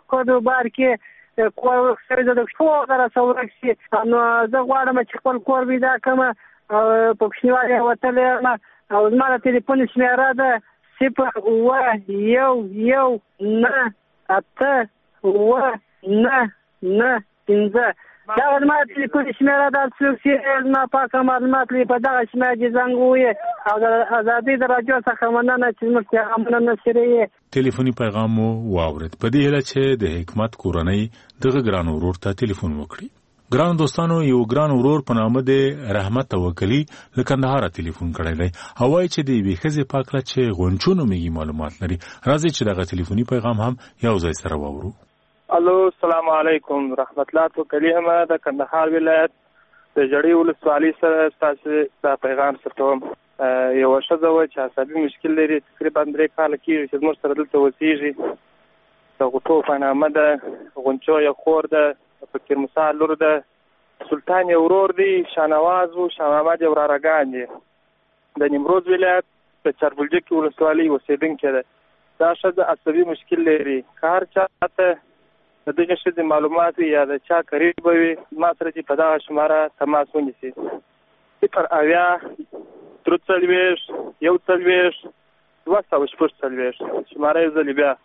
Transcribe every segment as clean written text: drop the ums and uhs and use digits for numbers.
کډوبار کې کور ورکړي د شپو غره څورک شي نو زه غواړم چې خپل کور پیدا کړم په پښتونولۍ وتلې او زما د تلیفون شمیره ده 011989995 دا زما د تلیفون شمیره ده چې زما پاکه معلومات لري په دغه شمیره کې زنګ ووهي او د ازادۍ د راډیو څخه مننه چې زموږ پیغامونه نشریږي. ټلیفوني پیغام مو واورید. په دې هیله چې د حکمت کورنۍ دغه ګران ورور ته ټلیفون وکړي. ګران دوستانو یو ګران ورور په نامه د رحمت توکلی له کندهار ټلیفون کړی دی. هوای چې د وی خزه پاکله چې غونچونو میږي معلومات لري. راځي چې دغه ټلیفوني پیغام هم یو ځای سره واورو. الو السلام علیکم رحمت الله توکلی هم د کندهار ولایت د جړی ولسوالۍ سره تاسو دا پیغام ستوم. یو شذ و چې عصبي مشکل لري تقریبا 3 کال کېږي چې موږ سره دلته وسیږي. د غوټو په نامه ده غونچو یو خور ده فکر موسی لور ده سلطان یو ورور دی شانواز او شامامد یو راګان دی د نیمروز ولایت په چربلجه کې ولسوالۍ اوسیدونکې ده. دا شذ عصبي مشکل لري کار چاته د دغه شذ معلومات یا د چا قریب وي ما سره چې په دغه شماره تماس ونیسي 0 یو څلوېښت 240 شماره یې زلي بیا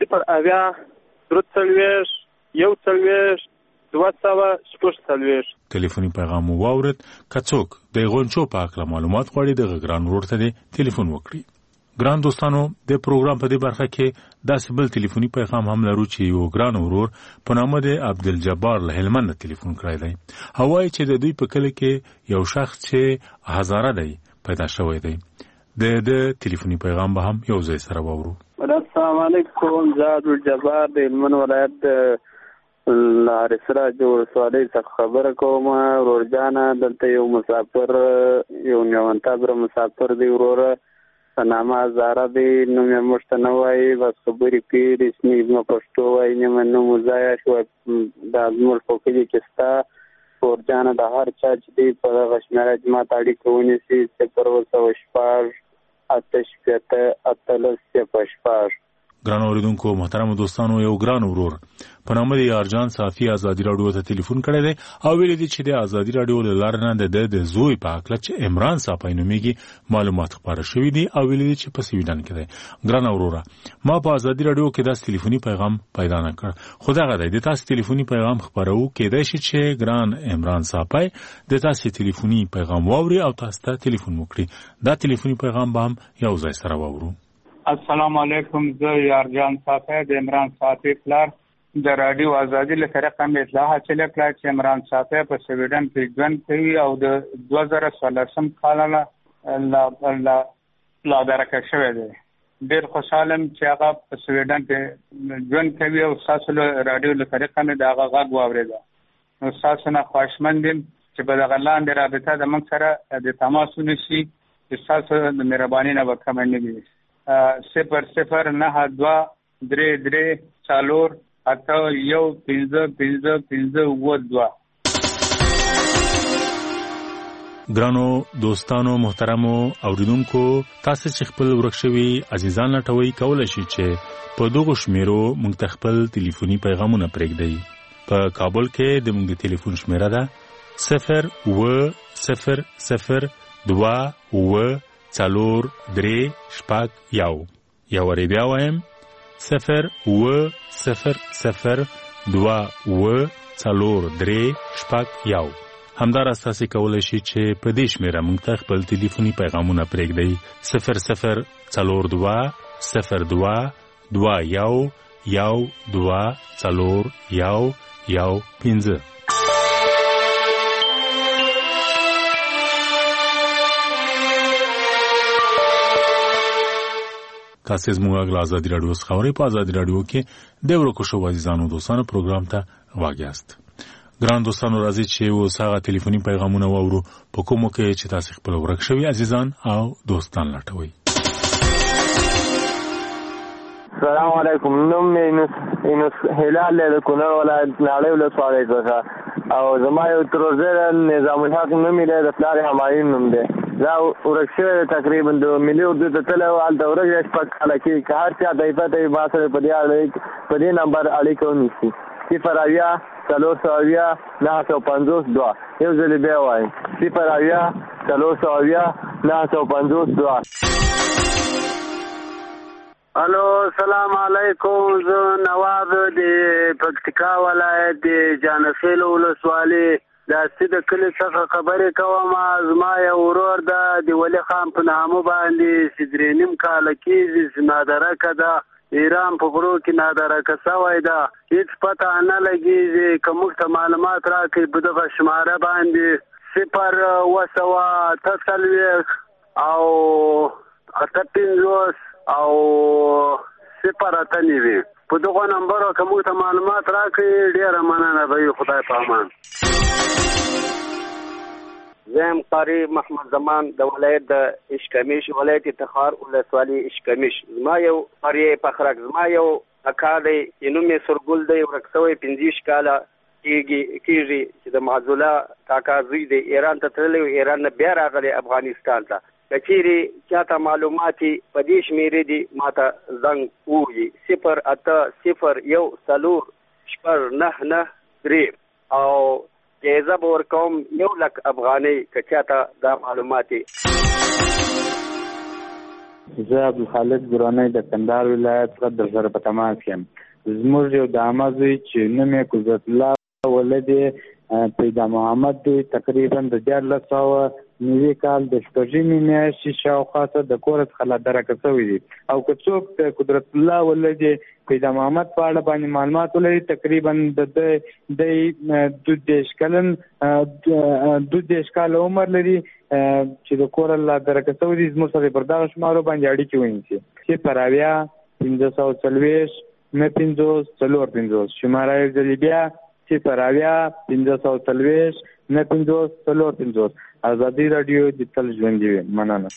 0 یو څلوېښت 240. ټلیفوني پیغام واورید. کڅوک د غونچو په اړه معلومات غواړي د ګران ورور ته ټلیفون وکړي. ګران دوستانو د پروګرام په دې برخه کې داسې بل ټلیفوني پیغام هم لرو چې یو ګران ورور په نامه د عبدالجبار له هلمند ټلیفون کړی دی. هوای چې د دوی په کلی کې یو شخص چې هزاره دی پیدا شوی دی. د ټلیفوني پیغام به هم یو ځای سره واورو. السلام علیکم زه عبدالجبار د هلمند ولایت لارسره جوړ سوالي څخه خبره کوم. ورور جانه دلته یو مسافر یو نیوانتابر مسافر دی وروره نامه زاره دی نو مې مشته نه وایي بس خبرې کوي رسمي زما پښتو وایي نیمه نوم ځایه شو دا زموږ په کلي کې ستا ورور جانه د هر چا چې دی په دغه شمېره جما ته اړیکه ونیسي 0 ګران اوریدونکو محترم دوستانو یو ګران ورور په نامه د یارجان صافي ازادي راډیو ته ټلیفون کړی دی او ویل دي چې د ازادي راډیو له لارې نه د زوی په اړه چې عمران صافي نومېږي معلومات خبره شوې دي او ویل دي چې په سویډن کې دی. ګران اوروره ما په ازادي راډیو کې داس ټلیفوني پیغام پیدا نه کړ. خدای غواړي د تاسو ټلیفوني پیغام خبرو کېدای شي چې ګران عمران صافي د تاسو ټلیفوني پیغام واوري او تاسو ته ټلیفون وکړي. دا ټلیفوني پیغام به هم یو ځای سره واورو. السلام علیکم زه یارجان صافی د عمران صافی پلار د رادیو ازادي له طریقه مې اطلاع حاصله کړه چې عمران صافی په سویډن کې ژوند کوي او د 2014 کال لا درکه شوی دی. ډېر خوشاله چې هغه په سویډن کې ژوند کوي او تاسو له رادیو له طریقه مې دا غږ واورېده. نو تاسو نه خوشمن یم چې په دغه لاندې رابطه د موږ سره د تماس ونیسي چې تاسو د مهرباني نه وکړئ. 00233415552. ګرانو دوستانو محترمو اوریدونکو تاسو چې خپل ورکشوي عزیزان لټوي کولای شي چې په دغه شمیرو موږ خپل ټلیفوني پیغامونه پرېږدئ. په کابل کې د موږ ټلیفون شمیره ده 010002431 یا وری بیا وایم 010002431 همدار اساسي کولای شي چې په دې شمیره موږ ته خپل ټلیفوني پیغامونه پرېږدئ 00221224115. تاسو زموږ غلا ازادي راډیو څخه په ازادي راډیو کې د ورکو شو عزیزانو دوستانو پروګرام ته واګیاست. ګران دوستانو راځي چې وساغه ټلیفوني پیغامونه واورو په کومو کې چې تاسو خپل ورک شوي عزیزان او دوستان لټوي. السلام علیکم نوم مې اینوس هلال له کونړ ولایت ناړۍ ولسوالۍ څخه او زما یو ترور نظام الحق نوم یې د پلار همایون نوم دی دا ورک شوی تقریبا د ملي اردو ته تللی و هلته ورک دی شپږ کاله کېږي که هر چا ته یې پته وي ما سره په دې نمبر اړیکه ونیسي 0 420 950 2 یو ځل بیا وایم 0 420 950 2. الو السلام علیکم. زه نواب د پکتیکا ولایت د جانفیل ولسوالۍ د سید کلی څخه خبرې کوم. زما یو ورور د ولی خان په نامه باندې سدرینیم کاله کېږي چې نادرکه ده ایران په غرو کې نادرکه شوی ده. هېڅ پته نه لګېږي. که موږ ته معلومات راکړي په دغه شماره باندې 0 او 58 او 0 په دغه نمبرو که موږ ته معلومات راکړي ډېره مننه به وي. خدای په امان. زم قاری محمد زمان د ولایت د اشکمیش ولایت تخار ولسوالۍ اشکمیش. زما یو قاری پخرک زما یو اکا دی نوم یې سرګل دی ورک شوی 15 کاله کېږي چې د معزوله کاکا زوی دی ایران ته تللی و ایران نه بیا راغلی افغانستان ته. که چیرې چاته معلومات په دې شمېرې دي ما ته زنګ ووهي 08004 او جایزه به ورکوم 1,00,000 افغانۍ که چاته دا معلومات. زه عبدالخالق درانی د کندهار ولایت څخه در سره په تماس یم. زموږ یو د عمه زوی چې نوم یې قدرت الله ولد پیدا محمد دی تقریبا د 1490 کال د شپږمې میاشتې شاوخوا ته د کور څخه لادرکه شوی دی. او که څوک د قدرت الله ولد پیدا محمد په اړه باندې معلومات ولري تقریبا د 22 کال عمر لري چې د کور لادرکه شوی دی. زموږ سره پر دغه شمارو باندې اړیکې ونیسي 0 550 شماره یې ځلې بیا 0 550 950 ازادي رادیو د تل ژوندۍ وي. مننه.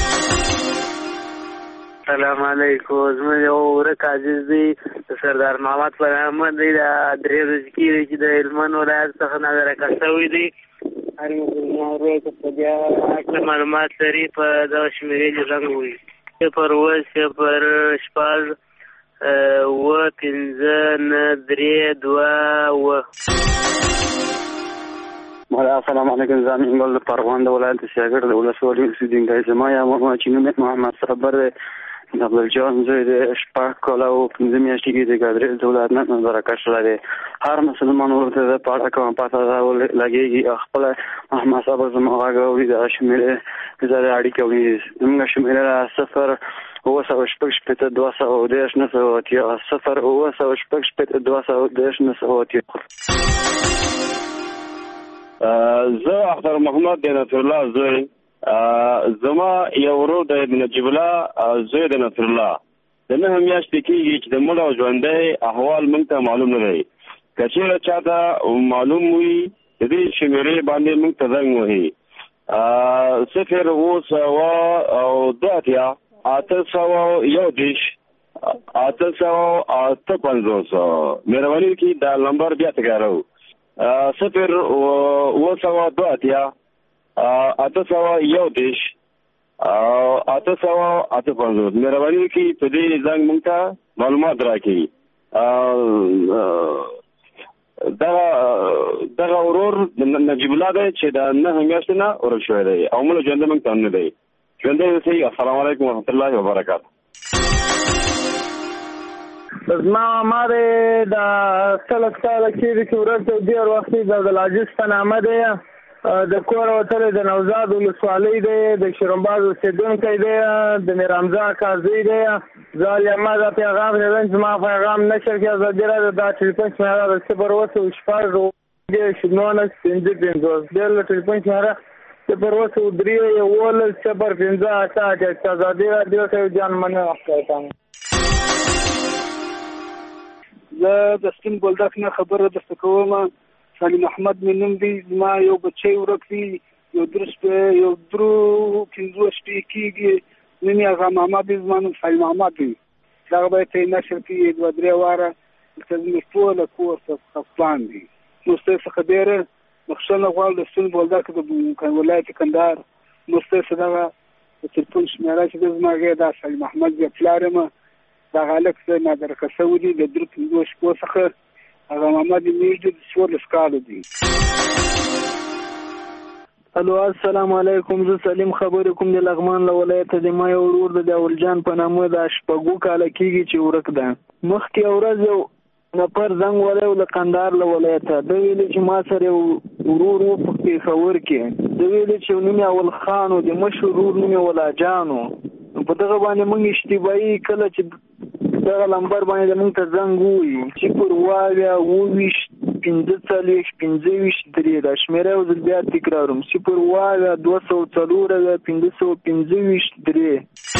سلام علیکم. زما یو ورک عزیز دی سردار محمد پر احمد دی د درې ورځې کېږي چې د هلمند ولایت څخه نادرکه شوی دی. هر مسلمان ورور ته په دې اړه معلومات لري په دغه شمېرې دې زنګ ووهي 0 السلام علیکم. زمین ګل د پروان د ولایت شاګرد د ولسوالۍ اوسیدونکی زما یم چې نوم محمد صبر دی د بلجان زوی د شپږ کاله او 15 میاشتې کې د ګادرې د ولایت نه نادرکه شوی دی. هر مسلمان ورور ته د پاړه کوم پته لګېږي خپل محمد صبر زما غږ اوري د شمېرې زره اړیکه ونیسي. زموږ شمېره 0 زه اختر محمد د نصر الله زوی. زما یو ورور د نجیب الله زوی د نصر الله د 9 میاشتې کېږي چې د مړ او ژوندی احوال موږ ته معلوم نه دی. که چېرې چاته معلوم وي د دې شمېرې باندې موږ ته زنګ وهي 0 مهرباني وکړئ دا نمبر بیا تکراروو 0 مهرباني وکړئ په دې زنګ موږ ته معلومات راکړئ. دغه ورور نجیب الله دی چې د 9 میاشتې نه ورک شوی دی او مړ ژوندی موږ ته نه دی. ژوندی اوسئ. السلام علیکم ورحمت الله وبرکاته. زما مار د 30 کاله کېږي چې ورته ډېر وخت د عبدالعزیز په نامه دی د کور وتلی د نوزاد ولسوالۍ دی د شیرمباز اوسېدونکی دی د میرحمزه اکا زوی دی. زه ما دا پیغام لرم چې ما پیغام نشر کړي ازادي راډیو دا ټلیفون شمېره د 0 بیا له ټلیفون شمېره 0 ازادي راډیو ته جان مننه کوم. زه د سپین بولدک نه خبره درته کوم. سلیم احمد مې نوم دی. زما یو بچی ورک دی یو 15 کېږي. نوم یې اغا محمد دی. زما نوم سلیم احمد دی. دغه باید ته یې نشر کړي 2-3 واره چې زموږ ټوله کور خفګان دي. نو ستاسو څخه ډېره بخښنه غواړم د سپین بولدک د ولایت کندهار مستې دغه تلیفون شمیره چې د زما دا سلیم احمد زه پلار یم دغه هلک څه نادرکه شوي دي د 3-5 شپو څخه هغه محمد میږدي د 14 کالو دي. الو السلام علیکم، زه سلیم خبرې کوم د لغمان له ولایته د ما یو ورور د داولجان په نامه د شپږو کاله کېږي چې ورک ده. مخکې ورځ یو نفر زنګ ولی و د قندهار له ولایته، ده ویلي چې ما سره یو ورور و په پېښور کې، ده ویلي چې نوم یې اول خان و د مشر ورور نوم یې ولاجان و. په دغه باندې موږ اشتباهي کله چې دغه لمبر باندې د موږ ته زنګ ووایي چې پر 22 45 25 3 دا شمیره یو ځل بیا تکراروم 0 204 525 3.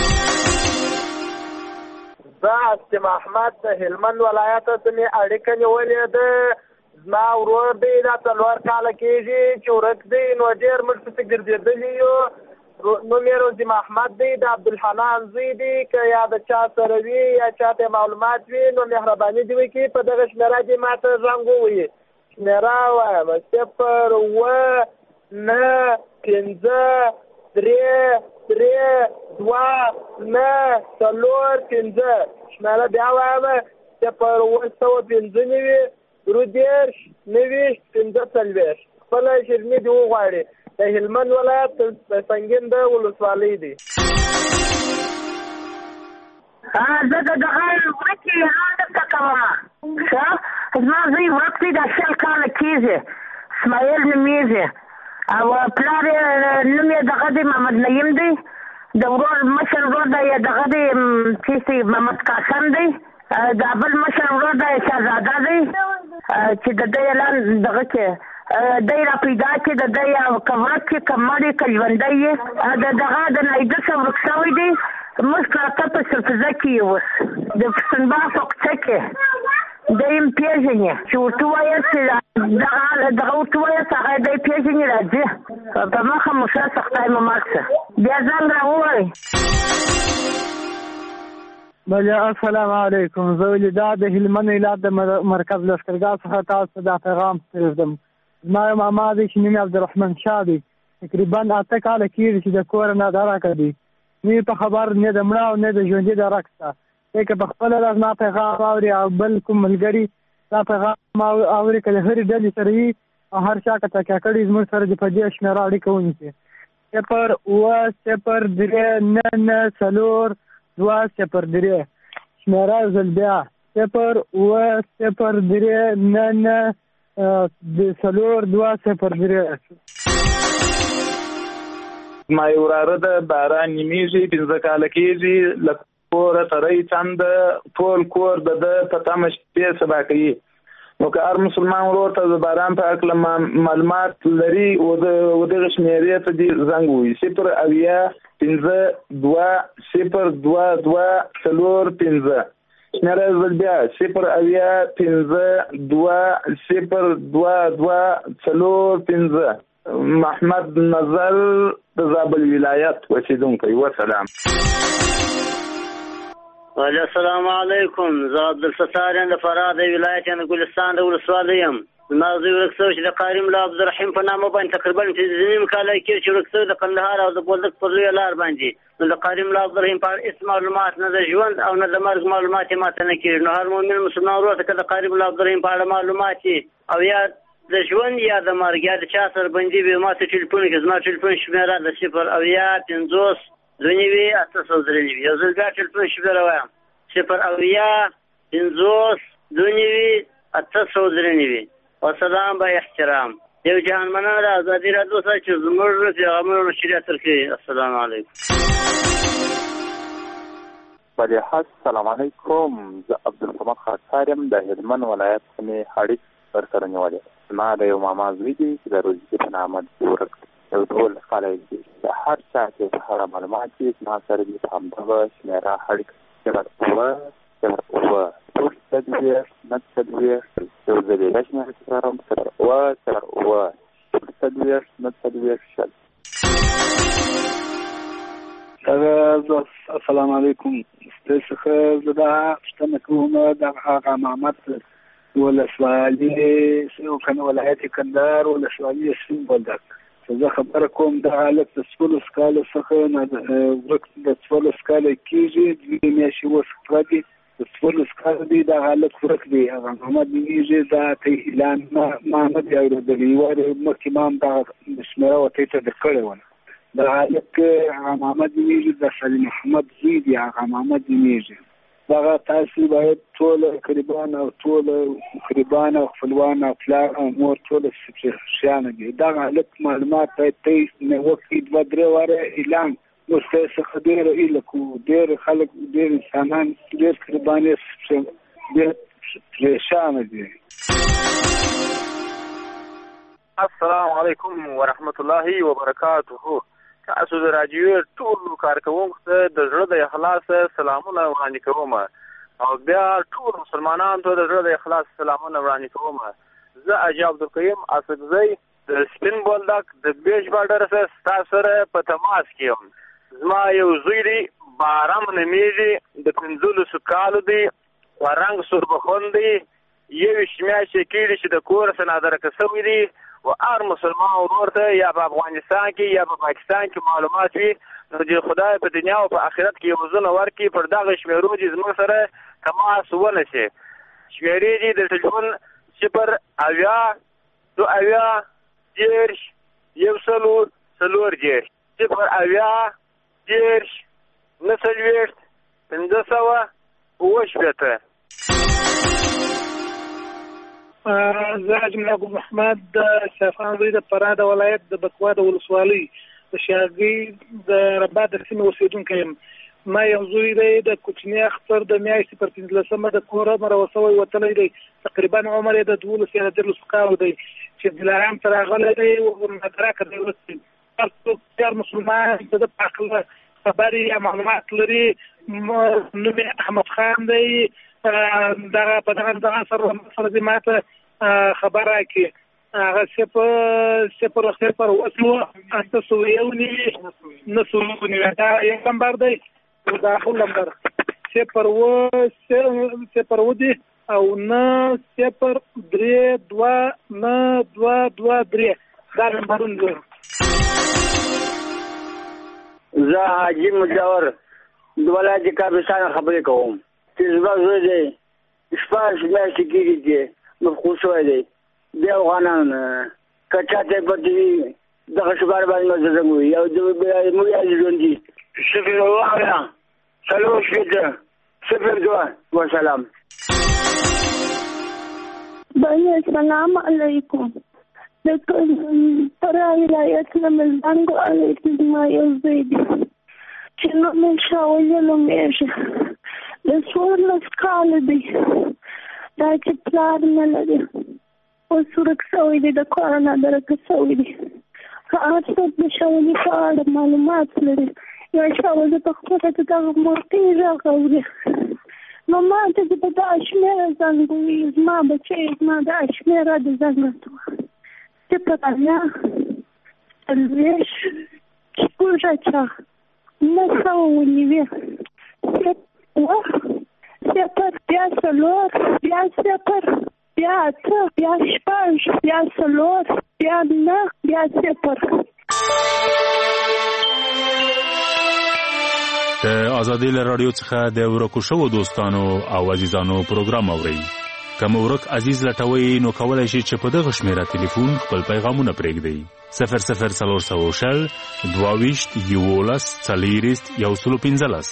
زه اسلم احمد د هلمند ولایت ته مې اړیکه نیولې ده. زما ورور دی دا 4 کاله کېږي چې ورک دی، نو ډېر موږ پسې ګرځېدلي یو. نوم یې روزي محمد دی، د عبدالحنان زوی دی. که یا د چا سره وي یا چاته معلومات وي نو مهرباني دې وکړي په دغه شمیره دې ماته زنګ ووایي. شمیره وایم 0 9 5 3 3 2 9 4 5. شمیره بیا وایم 0 9 رودیش 9 15 خپله شیرني دې وغواړي. د هلمند ولایت د سنګین د ولسوالۍ دی. زه د دغه ورکې حال درته کوم. زما زوی ورک دی، د 10 کاله کېږي، اسماعیل نومېږي، او پلار یې نوم یې دغه دی محمد نعیم دی، د ورور مشر ورور دی دغه دی چې محمد قاسم دی، د بل مشر ورور دی شهزاده دی چې د ده اعلان دغه کې دی را پیدا چې د دی کورک کې کمړې که ژوندی یې د دغه د نایده څه ورک شوی دی. موږ پراته په سلفزه کې یې اوس د پښتونبا په کوڅه کې دی یم پېژنې چې ورته ووایاست دغه ورته ووایاست هغه دی پېژنې راځي په مخه مو شه سختی مو مات شه بیا زنګ را ووایي. بله السلام علیکم، زه ولیدا د هلمند ولایت د مرکز لښکرګاه څخه تاسو ته دا پیغام پرېږدم. زما یو ماما دی چې نوم یې عبدالرحمن شاه دی، تقریبا 8 کاله کېږي چې د کوره نادارکه دی، نه په خبر نه د مړه او نه د ژوندي درک شته. دی که په خپله دا زما پیغام اوري او بل کوم ملګري دا پیغام اوري که د هرې ډلې سره وي او هر چا که تکیه کړي زموږ سره د په دې شمېره اړیکه ونیسي 0 9 4 2 0 3 شمېره یو ځل بیا 0 0 9 4 2 0 3. ما یو وراره د باران نیمیږي 15 کاله کېږي، له کوره ترۍ څنده ټول کور د ده په تمه شپې سبا کوي. نو که هر مسلمان ورور ته د باران په هکله معلومات لري و دغه شمېرې ته دې زنګ ووایي 0 5 2 0 2 2 4 5. شمیره زل بیا 0 5 2 0 2 2 4 5. محمد نظر د زابل ولایت اوسیدونکی. وسلام. السلام علیکم، زه عبدالستار یم د فراه د ولایت د ګلستان د ولسوالۍ یم. زما زوی ورک شوی چې د قاري ملا عبدالرحیم په نامه باندې تقریبا 9 کاله کېږي چې ورک شوی د قندهار او د بولدک پر لویه لار باندې. نو د قاري ملا عبدالرحیم په اړه هېڅ معلومات نه د ژوند او نه د مرګ معلومات یې ماته نه کېږي. نو هر مؤمن مسلمان ورور ته که د قاري ملا عبدالرحیم په اړه معلومات او یا د ژوند یا د مرګ یا د چا سره بندي وي ما ته ټلیفون کړي. زما ټلیفون شمېره د 0 50 2 893. یو ځل بیا ټلیفون شمېره وایم 0 50 2 893. وسلام با احترام. یو جهان مننه د ازادي راډیو سره چې زموږ پیغامونه نشریات کړي. السلام علیکم. بله السلام علیکم، زه عبدالصمد خاکسار یم د هلمند ولایت څخه اړیکې ورسره نیولې. زما د یو ماما زوی دی چې د روزي په نامه ورک یو 12 کاله دی. د هر چا چې په هغه معلومات چې زما سره دي په همدغه شمېره اړیکه 0 0 تدوير نتدوير توزيع لجنة الترام تدوير نتدوير شل. السلام علیکم، ستاسو زدا شتنه کوم د هغه محمد ولسوالۍ او کنه ولایت کندهار ولسوالۍ سیمبولدک زه خبره کوم د حالت د 14 کال څخه ورک د 14 کال کېږي د میاشتې وسخه دي د 14 کال دی د حالت ورک دی هغه محمد نیږي دا ته اعلان ما نه دی اورېدلی وایي مخکې ما هم دا شمیره ورته ته درکړې وه د حالت هغه محمد نیږي د سلیم محمد زوی دی هغه محمد نیږي دغه تاسو باید ټول قریبان او خپلوان او پلار او مور ټول شیان دي دغه حالت معلومات باید ته نه وکړي 2-3 واره اعلان ورته څخه ډېر ایلکو ډېر خلک ډېر انسانان ډېر قرباني ډېر پریشان دي. السلام علیکم ورحمت الله وبرکاته. تاسو د راډیو ټول کارکونکو ته د زړه د اخلاص سلامونه وړاندې کوم او بیا ټول مسلمانانو ته د زړه د اخلاص سلامونه وړاندې کوم. زه اجي عبدالقیوم اسدزی د سپین بولدک د بیش بارډر سره سره په تماس کې یم. زما یو زوی دی بارام نومیږي د 15 کالو دی ورنګ سوربخون دی 21 میاشتې کېږي چې د کور څخه نادرکه شوی دی و هر مسلمان ورور ته یا په افغانستان کې یا په پاکستان کې معلومات وي نو د خدای په دنیا او په آخرت کې وزن ورکړي پر دغه شمیرو چې زموږ سره تماس ونشي. شمیرې دي د ټلیفون 0-0-10-10-10-500 زه جمله ابو محمد د شافعان زوی د فراه د ولایت د بکوا د ولسوالۍ د شاګي د رباط د سیمې اوسېدونکی یم. ما یو زوی دی د کوچني اختر د میاشتې پر 15مه د کوره مروسوی وتلی دی تقریبا عمر یې د 12 کالو دی چې دلارام ته راغلی دی مدرکه دی وروستی هر څوک هر مسلمان د ده په هکله خبرې یا معلومات لري. نوم یې احمد خان دی دغه په دغه سره دې ما ته خبر راکړي هغه 0-891 دا یو نمبر دی دا خپل نمبر 0-0-0 او 9-0-3-2-9-2-2-3 دا نمبرونه دي. زه حاجي مجاور د ولایت کابل خبرې کوم چې زما زوی دی شپږ میاشتې کېږي چې مفقود شوی دی بیا افغانان که چاته پتې وي دغه شبار باندې مزدم وي او موږ یې ژوندي 0-1-4-0-2 وسلام. بھائی السلام علیکم. د فراه ولایت نه مزدنګو علیکم ما یو زوی دی چې نوم یې شاولې نومیږي د 14 کاله دی دا چې پلار نه لري اوس ورک شوی دی د کور نه درکه شوی دی. هر څوک د شاولې په اړه معلومات لري یا شاولې په خپله د دغه مورتې غږ اوري نو ما ته د دا شمېره زنګ ووایي زما بچی زما دا شمېره د زنګ راته ووایه 0-9-5-5-5-5-5-5-5-5 د ازادي رادیو څخه د ورکو شوو دوستانو او عزیزانو پروګرام اورئ. کوم ورک عزیز لټوي نو کولای شي چې په دغه شمیره ټلیفون خپل پیغامونه پرېږدئ 00022114015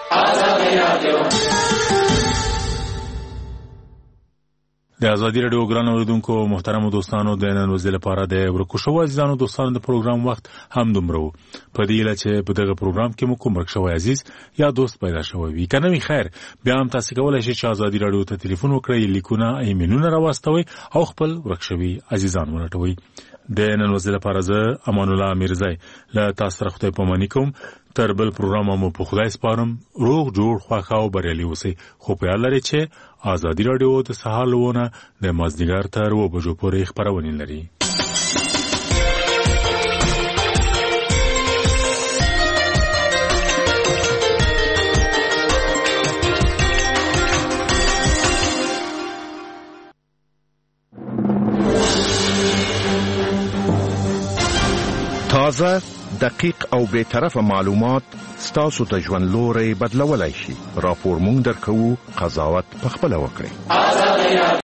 د ازادي رادیو ګران اوریدونکو محترم دوستانو د نن ورځې لپاره د ورکو شوو عزیزانو دوستانو د پروګرام وخت هم دومره په دې لاره چې په دغه پروګرام کې مو کوم ورک شوی عزیز یا دوست پیدا شوی وي کنه وی خیر بیا هم تاسو کولای شئ چې ازادي رادیو ته ټلیفون وکړئ لیکونه ایمیلونه راوستوي او خپل ورک شوی عزیزان ورټوي. د نن ورځې لپاره زه امان الله میرزای له تاسو سره خدای پاماني کوم. تر بل پروګرام مو په خدای سپارم. روغ جوړ خوښ او بریالي اوسئ. خو په یاد لرئ چې ازادي رادیو د سهار لونه د مازدیګر تر 2 بجو پورې خبرونه لري. تازه، دقیق او بے طرفه معلومات ستاسو د ژوند لوري بدلولای شي. راپور مونږ درکوو، قضاوت پخپله وکړئ.